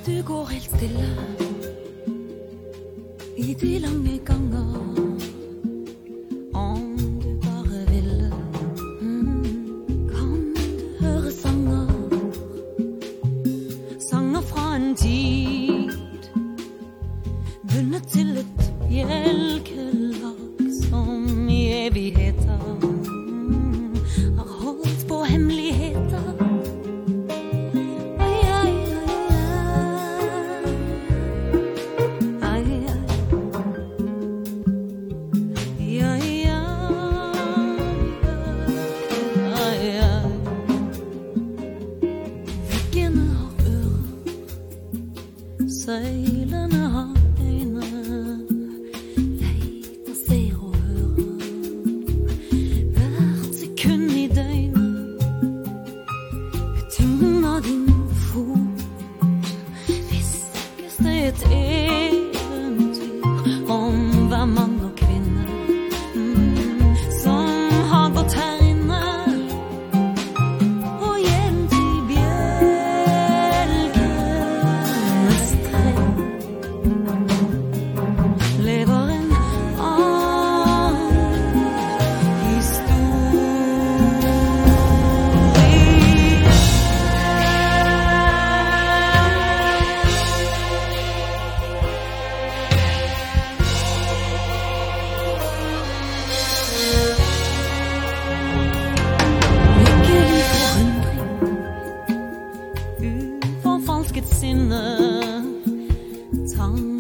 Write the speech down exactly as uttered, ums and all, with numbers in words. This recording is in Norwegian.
Du går helt stille i de lange ganger. Om du bare ville, mm, kan du høre sanger. Sanger fra en tid bundet til et bjelkelag som i evigheter mm, har holdt på hemmeligheter. Seilene har øyne, leter, ser og hører hvert sekund i døgnet. Tyngden av din fot hviskes det et eventyr om hver mann og kvinne mm, som har gått her inne. Og hjem til bjelkenes tre lever en annen historie. Lykkelig forundring, uforfalsket sinne, tanker